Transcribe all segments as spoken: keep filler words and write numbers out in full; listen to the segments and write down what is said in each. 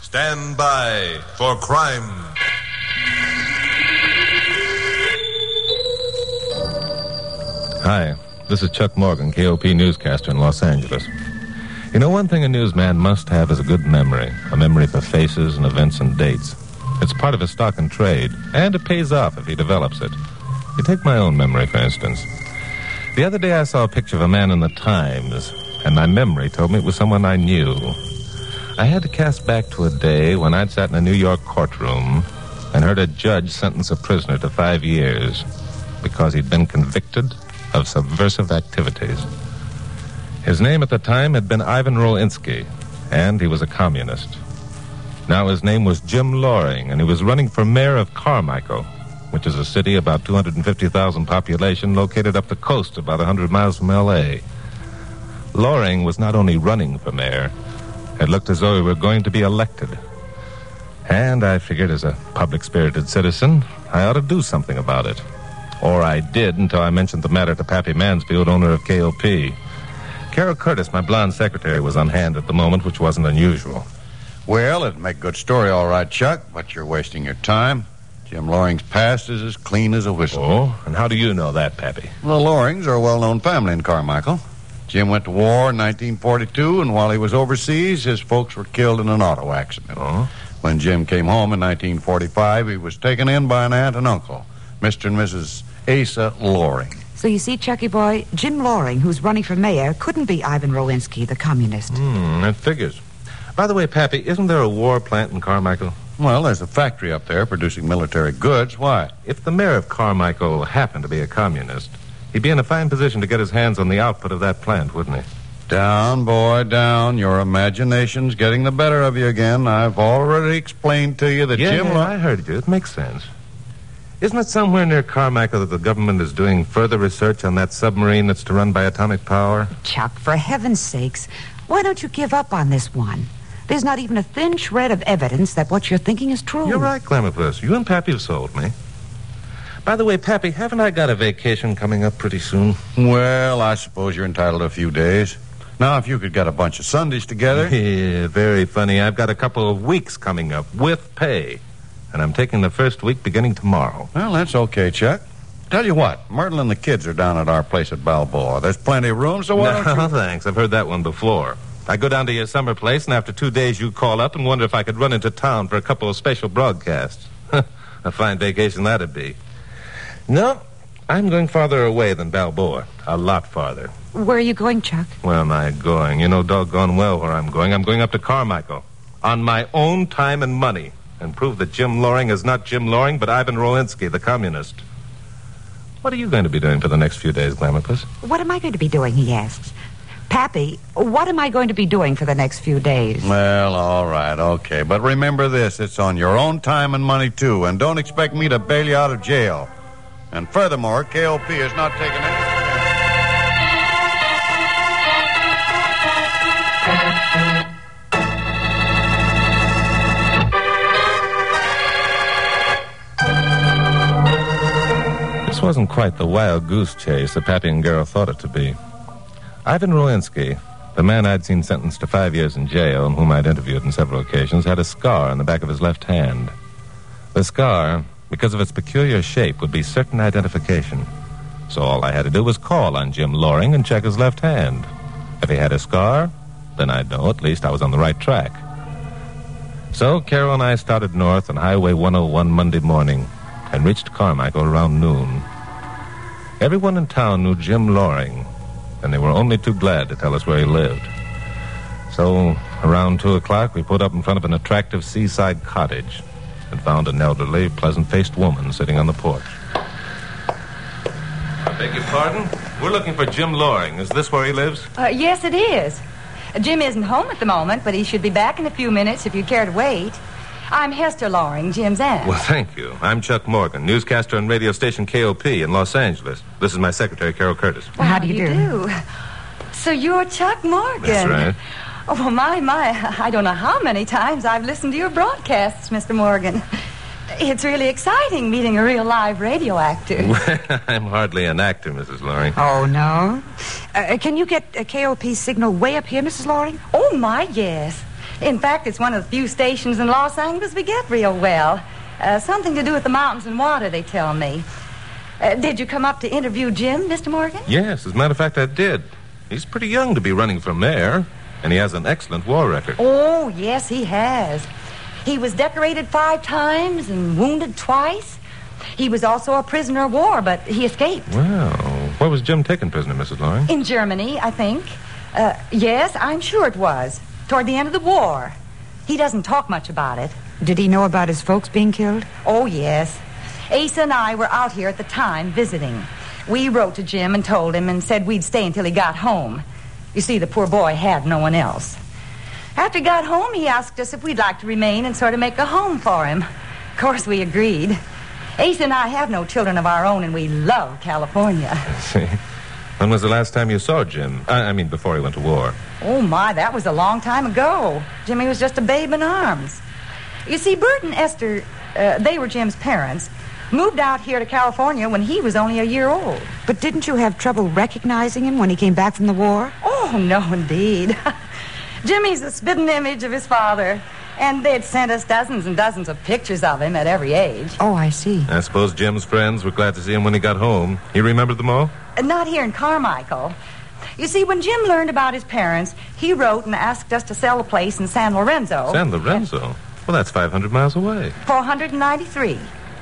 Stand by for crime. Hi, this is Chuck Morgan, K O P newscaster in Los Angeles. You know, one thing a newsman must have is a good memory. A memory for faces and events and dates. It's part of his stock and trade, and it pays off if he develops it. You take my own memory, for instance. The other day I saw a picture of a man in the Times, and my memory told me it was someone I knew. I had to cast back to a day when I'd sat in a New York courtroom and heard a judge sentence a prisoner to five years because he'd been convicted of subversive activities. His name at the time had been Ivan Rolinsky, and he was a communist. Now his name was Jim Loring, and he was running for mayor of Carmichael, which is a city about two hundred fifty thousand population located up the coast about one hundred miles from L A Loring was not only running for mayor, it looked as though he were going to be elected. And I figured as a public-spirited citizen, I ought to do something about it. Or I did until I mentioned the matter to Pappy Mansfield, owner of K O P. Carol Curtis, my blonde secretary, was on hand at the moment, which wasn't unusual. Well, it'd make a good story, all right, Chuck, but you're wasting your time. Jim Loring's past is as clean as a whistle. Oh, and how do you know that, Pappy? The Lorings are a well-known family in Carmichael. Jim went to war in nineteen forty-two, and while he was overseas, his folks were killed in an auto accident. Oh? When Jim came home in nineteen forty-five, he was taken in by an aunt and uncle, Mister and Missus Asa Loring. So you see, Chucky boy, Jim Loring, who's running for mayor, couldn't be Ivan Rolinsky, the communist. Hmm, that figures. By the way, Pappy, isn't there a war plant in Carmichael? Well, there's a factory up there producing military goods. Why? If the mayor of Carmichael happened to be a communist, he'd be in a fine position to get his hands on the output of that plant, wouldn't he? Down, boy, down. Your imagination's getting the better of you again. I've already explained to you that yeah, Jim... Yeah, Lo- I heard you. It makes sense. Isn't it somewhere near Carmichael that the government is doing further research on that submarine that's to run by atomic power? Chuck, for heaven's sakes, why don't you give up on this one? There's not even a thin shred of evidence that what you're thinking is true. You're right, Glamourpuss. You and Pappy have sold me. By the way, Pappy, haven't I got a vacation coming up pretty soon? Well, I suppose you're entitled to a few days. Now, if you could get a bunch of Sundays together... Yeah, very funny. I've got a couple of weeks coming up with pay. And I'm taking the first week beginning tomorrow. Well, that's okay, Chuck. Tell you what, Myrtle and the kids are down at our place at Balboa. There's plenty of room, so why no, don't you... thanks. I've heard that one before. I go down to your summer place, and after two days you call up and wonder if I could run into town for a couple of special broadcasts. A fine vacation that'd be. No, I'm going farther away than Balboa. A lot farther. Where are you going, Chuck? Where am I going? You know doggone well where I'm going. I'm going up to Carmichael. On my own time and money. And prove that Jim Loring is not Jim Loring, but Ivan Rolinsky, the communist. What are you going to be doing for the next few days, Glamourpuss? What am I going to be doing, he asks. Pappy, what am I going to be doing for the next few days? Well, all right, okay. But remember this, it's on your own time and money, too. And don't expect me to bail you out of jail. And furthermore, K O P is not taking any... This wasn't quite the wild goose chase that Pappy and Garrow thought it to be. Ivan Rolinsky, the man I'd seen sentenced to five years in jail and whom I'd interviewed on several occasions, had a scar on the back of his left hand. The scar, because of its peculiar shape, would be certain identification. So all I had to do was call on Jim Loring and check his left hand. If he had a scar, then I'd know at least I was on the right track. So Carol and I started north on Highway one oh one Monday morning and reached Carmichael around noon. Everyone in town knew Jim Loring, and they were only too glad to tell us where he lived. So, around two o'clock, we put up in front of an attractive seaside cottage and found an elderly, pleasant-faced woman sitting on the porch. I beg your pardon? We're looking for Jim Loring. Is this where he lives? Uh, yes, it is. Jim isn't home at the moment, but he should be back in a few minutes if you'd care to wait. I'm Hester Loring, Jim's aunt. Well, thank you. I'm Chuck Morgan, newscaster on radio station K O P in Los Angeles. This is my secretary, Carol Curtis. Well, how do you, you do? do? So you're Chuck Morgan. That's right. Oh, well, my, my, I don't know how many times I've listened to your broadcasts, Mister Morgan. It's really exciting meeting a real live radio actor. Well, I'm hardly an actor, Missus Loring. Oh, no? Uh, can you get a K O P signal way up here, Missus Loring? Oh, my, yes. In fact, it's one of the few stations in Los Angeles we get real well. Uh, something to do with the mountains and water, they tell me. Uh, did you come up to interview Jim, Mister Morgan? Yes, as a matter of fact, I did. He's pretty young to be running for mayor, and he has an excellent war record. Oh, yes, he has. He was decorated five times and wounded twice. He was also a prisoner of war, but he escaped. Well, where was Jim taken prisoner, Missus Loring? In Germany, I think. Uh, yes, I'm sure it was. Toward the end of the war. He doesn't talk much about it. Did he know about his folks being killed? Oh, yes. Asa and I were out here at the time visiting. We wrote to Jim and told him and said we'd stay until he got home. You see, the poor boy had no one else. After he got home, he asked us if we'd like to remain and sort of make a home for him. Of course, we agreed. Asa and I have no children of our own, and we love California. See? When was the last time you saw Jim? I, I mean, before he went to war. Oh, my, that was a long time ago. Jimmy was just a babe in arms. You see, Bert and Esther, uh, they were Jim's parents, moved out here to California when he was only a year old. But didn't you have trouble recognizing him when he came back from the war? Oh, no, indeed. Jimmy's the spitting image of his father, and they'd sent us dozens and dozens of pictures of him at every age. Oh, I see. I suppose Jim's friends were glad to see him when he got home. You remembered them all? Uh, not here in Carmichael. You see, when Jim learned about his parents, he wrote and asked us to sell a place in San Lorenzo. San Lorenzo? Well, that's five hundred miles away. four hundred ninety-three.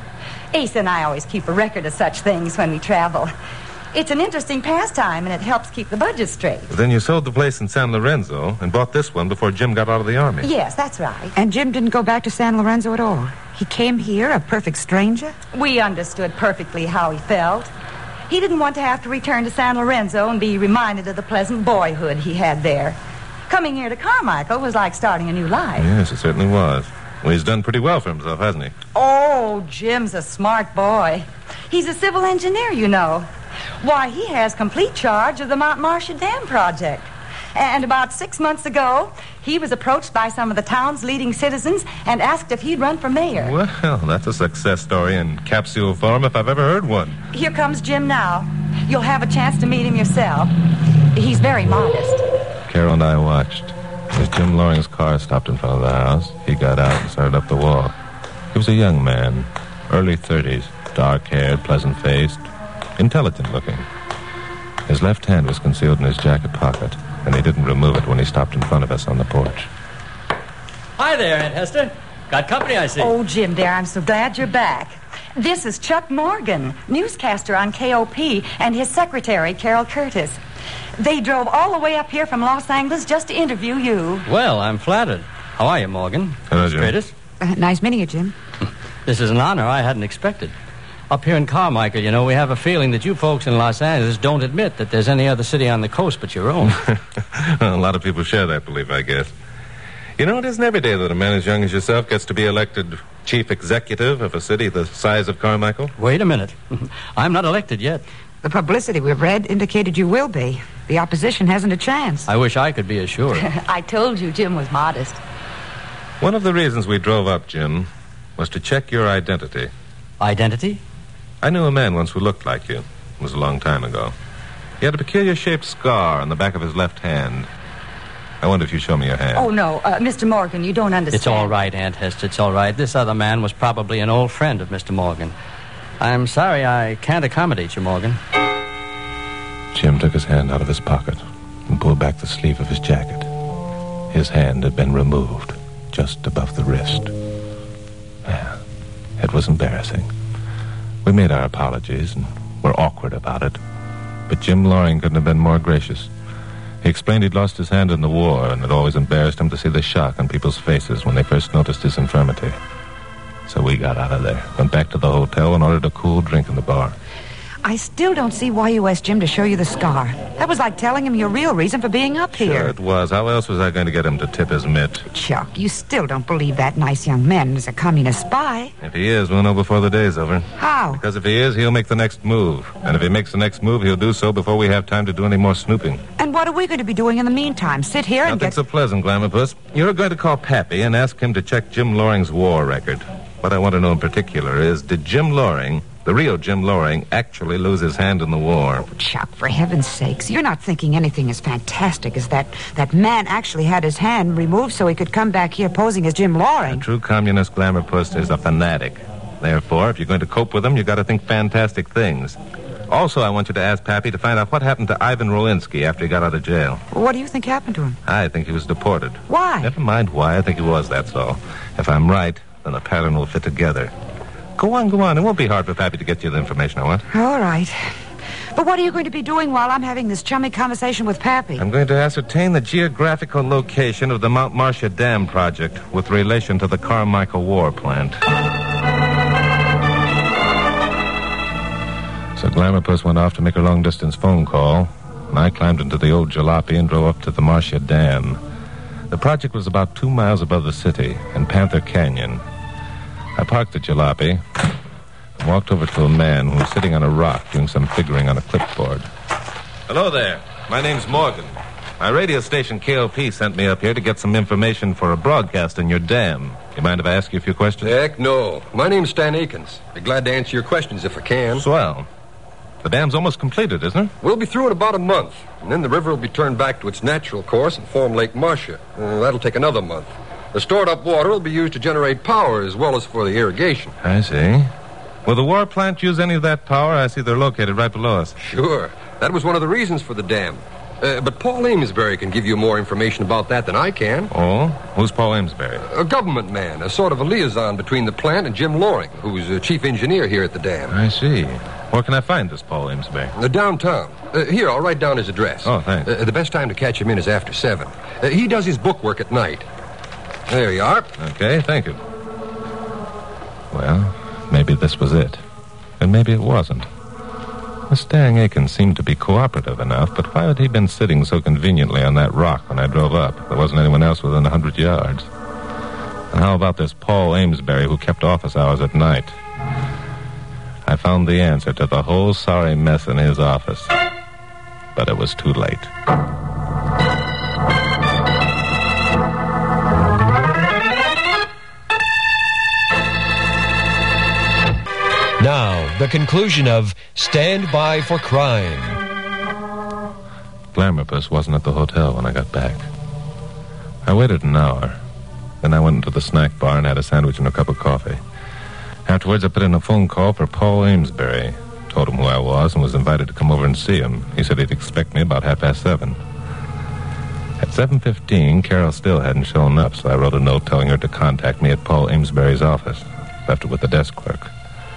Asa and I always keep a record of such things when we travel. It's an interesting pastime, and it helps keep the budget straight. Then you sold the place in San Lorenzo and bought this one before Jim got out of the Army. Yes, that's right. And Jim didn't go back to San Lorenzo at all? He came here, a perfect stranger? We understood perfectly how he felt. He didn't want to have to return to San Lorenzo and be reminded of the pleasant boyhood he had there. Coming here to Carmichael was like starting a new life. Yes, it certainly was. Well, he's done pretty well for himself, hasn't he? Oh, Jim's a smart boy. He's a civil engineer, you know. Why, he has complete charge of the Mount Marcia Dam project. And about six months ago, he was approached by some of the town's leading citizens and asked if he'd run for mayor. Well, that's a success story in capsule form if I've ever heard one. Here comes Jim now. You'll have a chance to meet him yourself. He's very modest. Carol and I watched. As Jim Loring's car stopped in front of the house, he got out and started up the walk. He was a young man, early thirties, dark-haired, pleasant-faced, intelligent-looking. His left hand was concealed in his jacket pocket, and he didn't remove it when he stopped in front of us on the porch. Hi there, Aunt Hester. Got company, I see. Oh, Jim, dear, I'm so glad you're back. This is Chuck Morgan, newscaster on K O P, and his secretary, Carol Curtis. They drove all the way up here from Los Angeles just to interview you. Well, I'm flattered. How are you, Morgan? Hello, Jim. Curtis? Uh, nice meeting you, Jim. This is an honor I hadn't expected. Up here in Carmichael, you know, we have a feeling that you folks in Los Angeles don't admit that there's any other city on the coast but your own. A lot of people share that belief, I guess. You know, it isn't every day that a man as young as yourself gets to be elected chief executive of a city the size of Carmichael. Wait a minute. I'm not elected yet. The publicity we've read indicated you will be. The opposition hasn't a chance. I wish I could be assured. I told you Jim was modest. One of the reasons we drove up, Jim, was to check your identity. Identity? I knew a man once who looked like you. It was a long time ago. He had a peculiar-shaped scar on the back of his left hand. I wonder if you show me your hand. Oh, no, uh, Mister Morgan, you don't understand. It's all right, Aunt Hester, it's all right. This other man was probably an old friend of Mister Morgan. I'm sorry I can't accommodate you, Morgan. Jim took his hand out of his pocket and pulled back the sleeve of his jacket. His hand had been removed just above the wrist. Well, it was embarrassing. We made our apologies and were awkward about it. But Jim Loring couldn't have been more gracious. He explained he'd lost his hand in the war, and it always embarrassed him to see the shock on people's faces when they first noticed his infirmity. So we got out of there, went back to the hotel, and ordered a cool drink in the bar. I still don't see why you asked Jim to show you the scar. That was like telling him your real reason for being up here. Sure it was. How else was I going to get him to tip his mitt? Chuck, you still don't believe that nice young man is a communist spy. If he is, we'll know before the day's over. How? Because if he is, he'll make the next move. And if he makes the next move, he'll do so before we have time to do any more snooping. And what are we going to be doing in the meantime? Sit here and Nothing get... so pleasant, Glamourpuss. You're going to call Pappy and ask him to check Jim Loring's war record. What I want to know in particular is, did Jim Loring The real Jim Loring actually lose his hand in the war. Oh, Chuck, for heaven's sakes, you're not thinking anything as fantastic as that that man actually had his hand removed so he could come back here posing as Jim A Loring. true communist glamour puss is a fanatic. Therefore, if you're going to cope with him, you've got to think fantastic things. Also, I want you to ask Pappy to find out what happened to Ivan Rolinski after he got out of jail. Well, what do you think happened to him? I think he was deported. Why? Never mind why. I think he was, that's all. If I'm right, then the pattern will fit together. Go on, go on. It won't be hard for Pappy to get you the information I want. All right. But what are you going to be doing while I'm having this chummy conversation with Pappy? I'm going to ascertain the geographical location of the Mount Marcia Dam project with relation to the Carmichael War plant. So Glamour Puss went off to make a long-distance phone call, and I climbed into the old jalopy and drove up to the Marcia Dam. The project was about two miles above the city, in Panther Canyon. I parked the jalopy and walked over to a man who was sitting on a rock doing some figuring on a clipboard. Hello there. My name's Morgan. My radio station, K O P, sent me up here to get some information for a broadcast in your dam. You mind if I ask you a few questions? Heck, no. My name's Stan Akins. Be glad to answer your questions if I can. Swell. The dam's almost completed, isn't it? We'll be through in about a month, and then the river will be turned back to its natural course and form Lake Marcia. Uh, that'll take another month. The stored-up water will be used to generate power as well as for the irrigation. I see. Will the war plant use any of that power? I see they're located right below us. Sure. That was one of the reasons for the dam. Uh, but Paul Amesbury can give you more information about that than I can. Oh? Who's Paul Amesbury? A government man, a sort of a liaison between the plant and Jim Loring, who's a chief engineer here at the dam. I see. Where can I find this Paul Amesbury? Uh, downtown. Uh, here, I'll write down his address. Oh, thanks. Uh, the best time to catch him in is after seven. Uh, he does his book work at night. There you are. Okay, thank you. Well, maybe this was it. And maybe it wasn't. Mustang Akins seemed to be cooperative enough, but why had he been sitting so conveniently on that rock when I drove up? There wasn't anyone else within a hundred yards. And how about this Paul Amesbury who kept office hours at night? I found the answer to the whole sorry mess in his office. But it was too late. Now, the conclusion of Stand By for Crime. Glamour Puss wasn't at the hotel when I got back. I waited an hour. Then I went into the snack bar and had a sandwich and a cup of coffee. Afterwards, I put in a phone call for Paul Amesbury. Told him who I was and was invited to come over and see him. He said he'd expect me about half past seven. At seven fifteen, Carol still hadn't shown up, so I wrote a note telling her to contact me at Paul Amesbury's office. Left it with the desk clerk.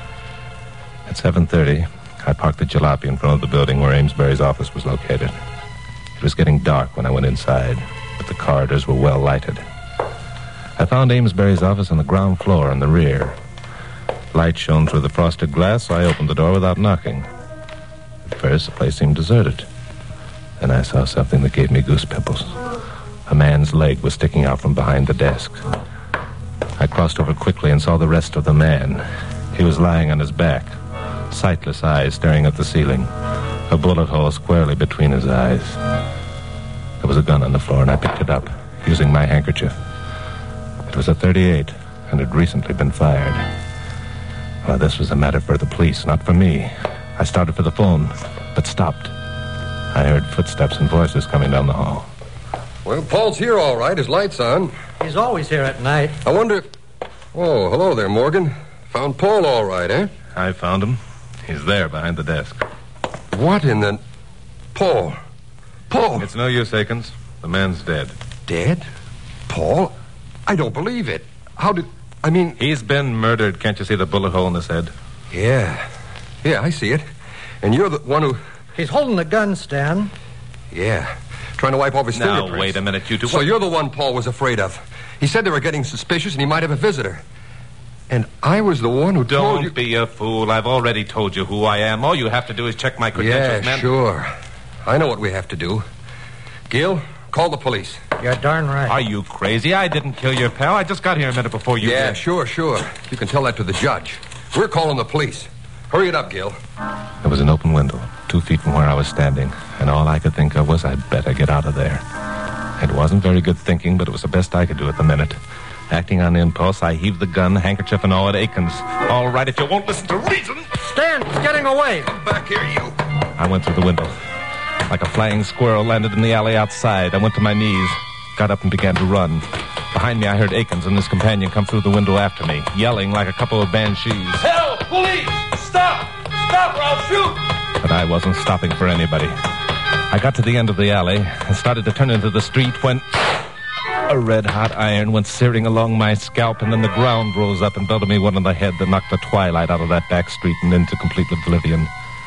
At seven thirty, I parked the jalopy in front of the building where Amesbury's office was located. It was getting dark when I went inside, but the corridors were well lighted. I found Amesbury's office on the ground floor in the rear. Light shone through the frosted glass, so I opened the door without knocking. At first, the place seemed deserted. Then I saw something that gave me goose pimples. A man's leg was sticking out from behind the desk. I crossed over quickly and saw the rest of the man. He was lying on his back, sightless eyes staring at the ceiling, a bullet hole squarely between his eyes. There was a gun on the floor, and I picked it up, using my handkerchief. It was a thirty-eight, and had recently been fired. Well, this was a matter for the police, not for me. I started for the phone, but stopped. I heard footsteps and voices coming down the hall. Well, Paul's here all right. His light's on. He's always here at night. I wonder if... Oh, hello there, Morgan. Found Paul all right, eh? I found him. He's there behind the desk. What in the... Paul. Paul. It's no use, Akins. The man's dead. Dead? Paul? I don't believe it. How did... I mean... He's been murdered. Can't you see the bullet hole in his head? Yeah. Yeah, I see it. And you're the one who... He's holding the gun, Stan. Yeah. Trying to wipe off his now, fingerprints. Now, wait a minute, you two... So you're the one Paul was afraid of. He said they were getting suspicious and he might have a visitor. And I was the one who Don't told you... Don't be a fool. I've already told you who I am. All you have to do is check my credentials, yeah, man. Sure. I know what we have to do. Gil, call the police. You're darn right. Are you crazy? I didn't kill your pal. I just got here a minute before you Yeah, did. sure, sure. You can tell that to the judge. We're calling the police. Hurry it up, Gil. There was an open window, two feet from where I was standing, and all I could think of was I'd better get out of there. It wasn't very good thinking, but it was the best I could do at the minute. Acting on impulse, I heaved the gun, handkerchief and all at Akins. All right, if you won't listen to reason. Stan, he's getting away. Come back here, you. I went through the window. Like a flying squirrel, landed in the alley outside. I went to my knees, got up and began to run. Behind me, I heard Akins and his companion come through the window after me, yelling like a couple of banshees. Help! Police! Stop! Stop or I'll shoot! But I wasn't stopping for anybody. I got to the end of the alley and started to turn into the street when a red-hot iron went searing along my scalp, and then the ground rose up and belted me one on the head that knocked the twilight out of that back street and into complete oblivion.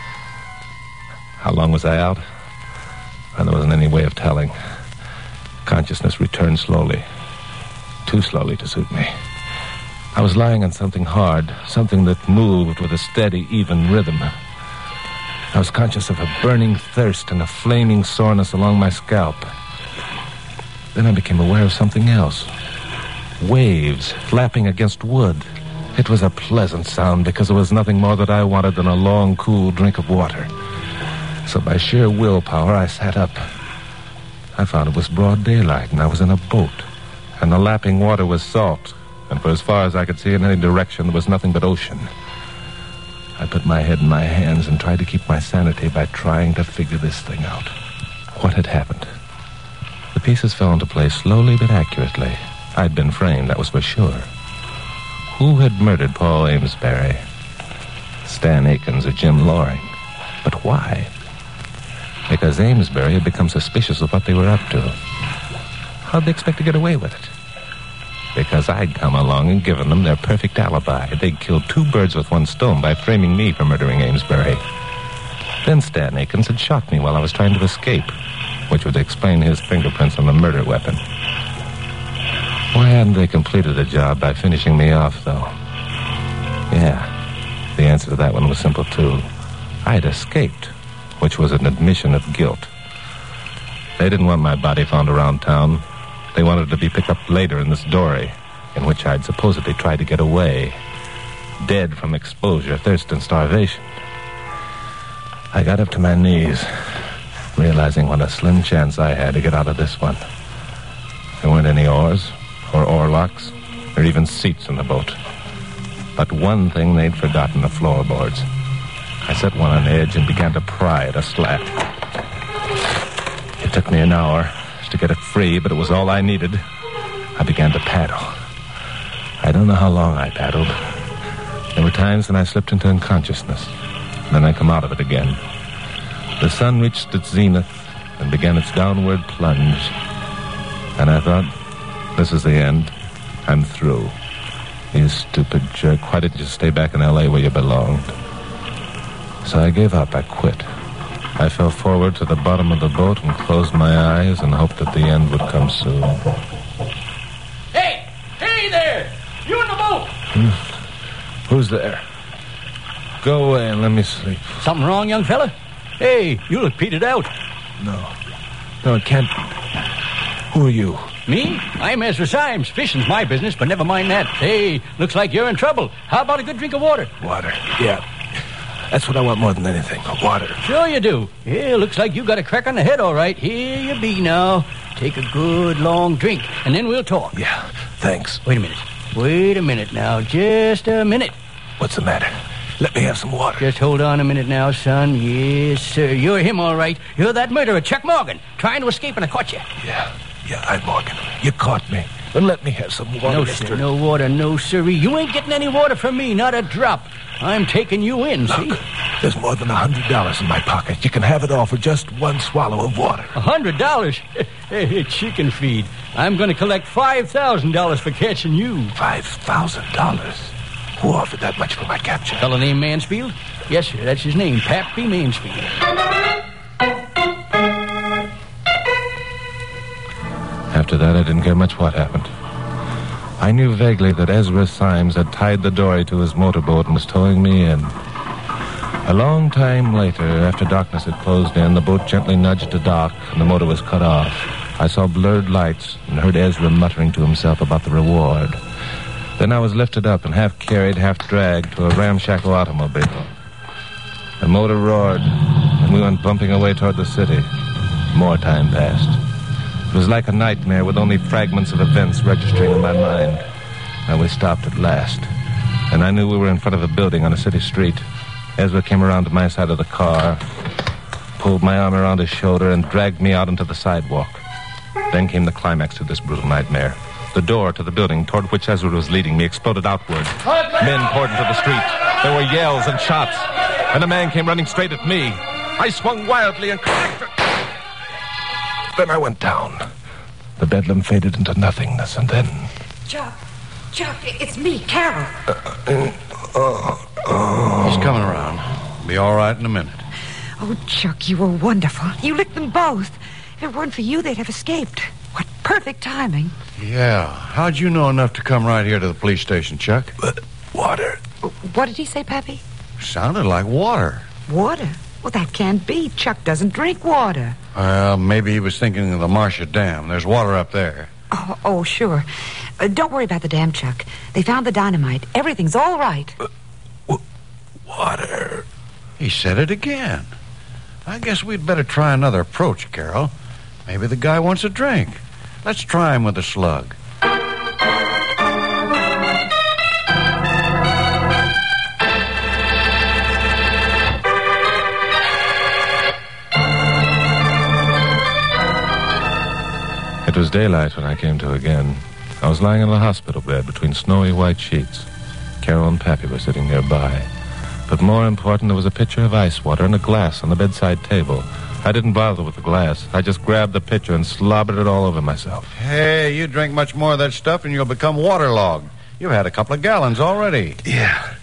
How long was I out? Well, there wasn't any way of telling. Consciousness returned slowly. Too slowly to suit me. I was lying on something hard, something that moved with a steady, even rhythm. I was conscious of a burning thirst and a flaming soreness along my scalp. Then I became aware of something else. Waves flapping against wood. It was a pleasant sound because there was nothing more that I wanted than a long, cool drink of water. So by sheer willpower, I sat up. I found it was broad daylight and I was in a boat. And the lapping water was salt. And for as far as I could see in any direction, there was nothing but ocean. I put my head in my hands and tried to keep my sanity by trying to figure this thing out. What had happened? The pieces fell into place slowly but accurately. I'd been framed, that was for sure. Who had murdered Paul Amesbury? Stan Akins or Jim Loring? But why? Because Amesbury had become suspicious of what they were up to. How'd they expect to get away with it? Because I'd come along and given them their perfect alibi. They'd killed two birds with one stone by framing me for murdering Amesbury. Then Stan Akins had shot me while I was trying to escape, which would explain his fingerprints on the murder weapon. Why hadn't they completed the job by finishing me off, though? Yeah, the answer to that one was simple, too. I'd escaped, which was an admission of guilt. They didn't want my body found around town. They wanted to be picked up later in this dory, in which I'd supposedly tried to get away, dead from exposure, thirst, and starvation. I got up to my knees, realizing what a slim chance I had to get out of this one. There weren't any oars, or oarlocks, or even seats in the boat. But one thing they'd forgotten, the floorboards. I set one on edge and began to pry at a slat. It took me an hour to get it free, but it was all I needed. I began to paddle. I don't know how long I paddled. There were times when I slipped into unconsciousness. Then I come out of it again. The sun reached its zenith and began its downward plunge. And I thought, this is the end. I'm through. You stupid jerk. Why didn't you stay back in L A where you belonged? So I gave up. I quit. I fell forward to the bottom of the boat and closed my eyes and hoped that the end would come soon. Hey! Hey there! You in the boat! Hmm. Who's there? Go away and let me sleep. Something wrong, young fella? Hey, you look petered out. No. No, it can't. Who are you? Me? I'm Ezra Symes. Fishing's my business, but never mind that. Hey, looks like you're in trouble. How about a good drink of water? Water, yeah. That's what I want more than anything, water. Sure you do. Yeah, looks like you got a crack on the head, all right. Here you be now. Take a good long drink, and then we'll talk. Yeah, thanks. Wait a minute. Wait a minute now. Just a minute. What's the matter? Let me have some water. Just hold on a minute now, son. Yes, sir. You're him, all right. You're that murderer, Chuck Morgan, trying to escape, and I caught you. Yeah, yeah, I'm Morgan. You caught me. But let me have some water, No, mister. sir. No water, no, sirree. You ain't getting any water from me, not a drop. I'm taking you in, Look, see? there's more than a hundred dollars in my pocket. You can have it all for just one swallow of water. A hundred dollars? Hey, chicken feed. I'm going to collect five thousand dollars for catching you. Five thousand dollars? Who offered that much for my capture? Fellow named Mansfield? Yes, sir. That's his name, Pappy Mansfield. After that, I didn't care much what happened. I knew vaguely that Ezra Symes had tied the dory to his motorboat and was towing me in. A long time later, after darkness had closed in, the boat gently nudged to dock and the motor was cut off. I saw blurred lights and heard Ezra muttering to himself about the reward. Then I was lifted up and half carried, half dragged to a ramshackle automobile. The motor roared, and we went bumping away toward the city. More time passed. It was like a nightmare with only fragments of events registering in my mind. Now we stopped at last, and I knew we were in front of a building on a city street. Ezra came around to my side of the car, pulled my arm around his shoulder, and dragged me out onto the sidewalk. Then came the climax to this brutal nightmare. The door to the building toward which Ezra was leading me exploded outward. Men poured into the street. There were yells and shots, and a man came running straight at me. I swung wildly and cracked. Then I went down. The bedlam faded into nothingness, and then... Chuck, Chuck, it's me, Carol. He's coming around. Be all right in a minute. Oh, Chuck, you were wonderful. You licked them both. If it weren't for you, they'd have escaped. What perfect timing. Yeah. How'd you know enough to come right here to the police station, Chuck? But water. What did he say, Pappy? Sounded like water. Water? Well, that can't be. Chuck doesn't drink water. Well, maybe he was thinking of the Marcia Dam. There's water up there. Oh, oh sure. Uh, don't worry about the dam, Chuck. They found the dynamite. Everything's all right. Uh, w- water. He said it again. I guess we'd better try another approach, Carol. Maybe the guy wants a drink. Let's try him with a slug. It was daylight when I came to again. I was lying on a hospital bed between snowy white sheets. Carol and Pappy were sitting nearby. But more important, there was a pitcher of ice water and a glass on the bedside table. I didn't bother with the glass. I just grabbed the pitcher and slobbered it all over myself. Hey, you drink much more of that stuff and you'll become waterlogged. You've had a couple of gallons already. Yeah.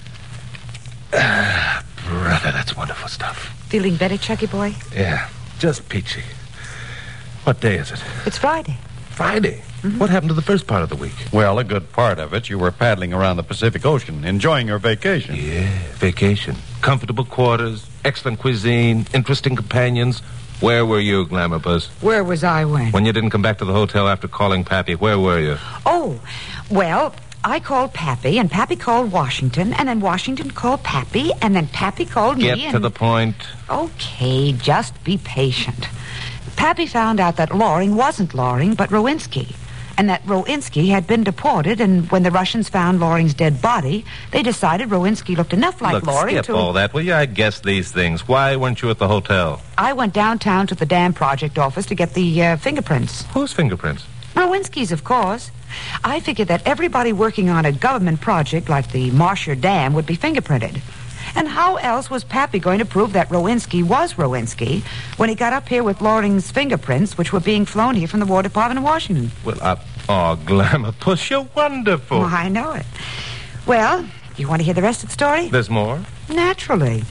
Ah, brother, that's wonderful stuff. Feeling better, Chucky boy? Yeah, just peachy. What day is it? It's Friday. Friday? Mm-hmm. What happened to the first part of the week? Well, a good part of it, you were paddling around the Pacific Ocean, enjoying your vacation. Yeah, vacation. Comfortable quarters, excellent cuisine, interesting companions. Where were you, Glamour Puss? Where was I when? When you didn't come back to the hotel after calling Pappy, where were you? Oh, well, I called Pappy, and Pappy called Washington, and then Washington called Pappy, and then Pappy called Get me, Get to and... the point. Okay, just be patient. Pappy found out that Loring wasn't Loring, but Rowinski, and that Rowinski had been deported, and when the Russians found Loring's dead body, they decided Rowinski looked enough like Look, Loring skip to... all that, will you? I guess these things. Why weren't you at the hotel? I went downtown to the dam project office to get the uh, fingerprints. Whose fingerprints? Rowinski's, of course. I figured that everybody working on a government project like the Marcia Dam would be fingerprinted. And how else was Pappy going to prove that Rowinski was Rowinski when he got up here with Loring's fingerprints, which were being flown here from the War Department of Washington? Well, uh, oh, Glamour Puss, you're wonderful. Oh, I know it. Well, you want to hear the rest of the story? There's more? Naturally.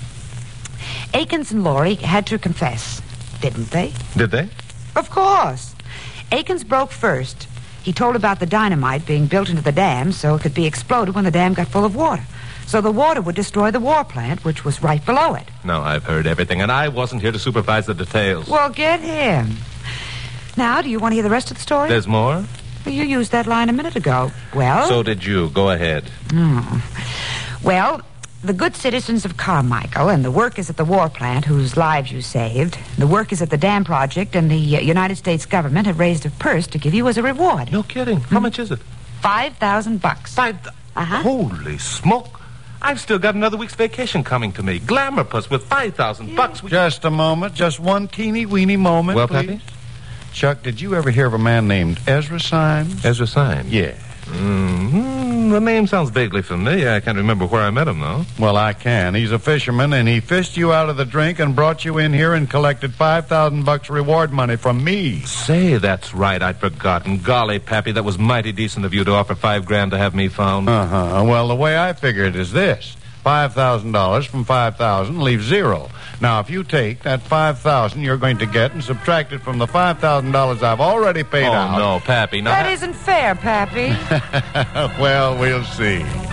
Akins and Laurie had to confess, didn't they? Did they? Of course. Akins broke first. He told about the dynamite being built into the dam so it could be exploded when the dam got full of water. So the water would destroy the war plant, which was right below it. No, I've heard everything, and I wasn't here to supervise the details. Well, get him. Now, do you want to hear the rest of the story? There's more? Well, you used that line a minute ago. Well... So did you. Go ahead. Hmm. Well, the good citizens of Carmichael and the workers at the war plant whose lives you saved, the workers at the dam project and the uh, United States government have raised a purse to give you as a reward. No kidding. How mm-hmm. much is it? Five thousand bucks. Five... Th- uh-huh. Holy smoke. I've still got another week's vacation coming to me. Glamour Puss with five thousand yeah. bucks. We... Just a moment. Just one teeny-weeny moment, well, please. Pappy? Chuck, did you ever hear of a man named Ezra Symes? Ezra Symes? Yeah. Mm-hmm. The name sounds vaguely familiar. I can't remember where I met him, though. Well, I can. He's a fisherman, and he fished you out of the drink and brought you in here and collected five thousand bucks reward money from me. Say, that's right. I'd forgotten. Golly, Pappy, that was mighty decent of you to offer five grand to have me found. Uh-huh. Well, the way I figure it is this. five thousand dollars from five thousand leaves zero. Now, if you take that five thousand you're going to get and subtract it from the five thousand dollars I've already paid oh, out... Oh, no, Pappy. No, that ha- isn't fair, Pappy. Well, we'll see.